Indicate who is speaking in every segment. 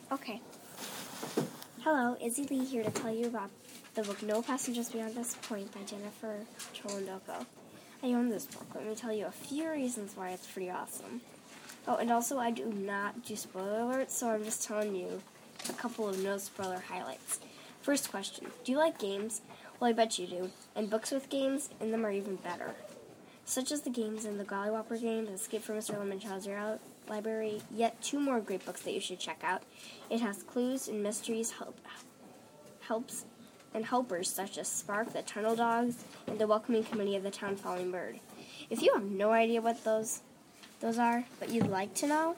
Speaker 1: Okay. Hello, Izzy Lee here to tell you about the book No Passengers Beyond This Point by Jennifer Cholondoko. I own this book. Let me tell you a few reasons why it's pretty awesome. Oh, and also I do not do spoiler alerts, so I'm just telling you a couple of no spoiler highlights. First question, do you like games? Well, I bet you do. And books with games in them are even better. Such as the games in the Gollywhopper games, Escape from Mr. Lemonchild's library, yet two more great books that you should check out. It has clues and mysteries, helps and helpers such as Spark, the Tunnel Dogs, and the Welcoming Committee of the Town Falling Bird. If you have no idea what those are, but you'd like to know,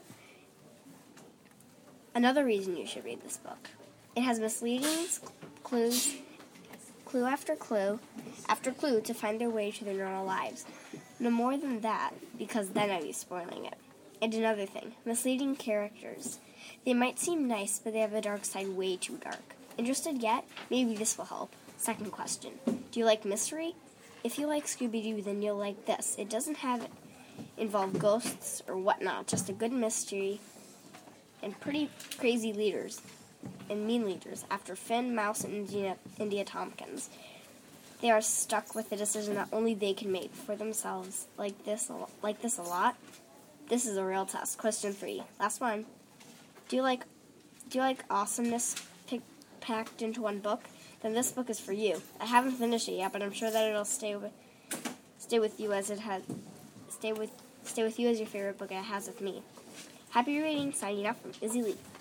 Speaker 1: another reason you should read this book. It has misleadings, clues, clue after clue to find their way to their normal lives. No more than that, because then I'd be spoiling it. And another thing, misleading characters. They might seem nice, but they have a dark side way too dark. Interested yet? Maybe this will help. Second question, do you like mystery? If you like Scooby-Doo, then you'll like this. It doesn't involve ghosts or whatnot, just a good mystery and pretty crazy leaders and mean leaders after Finn, Mouse, and India Tompkins. They are stuck with a decision that only they can make for themselves. Like this a lot? This is a real test. Question 3. Last one. Do you like awesomeness packed into one book? Then this book is for you. I haven't finished it yet, but I'm sure that it'll stay with you as your favorite book it has with me. Happy reading. Signing off from Izzy Lee.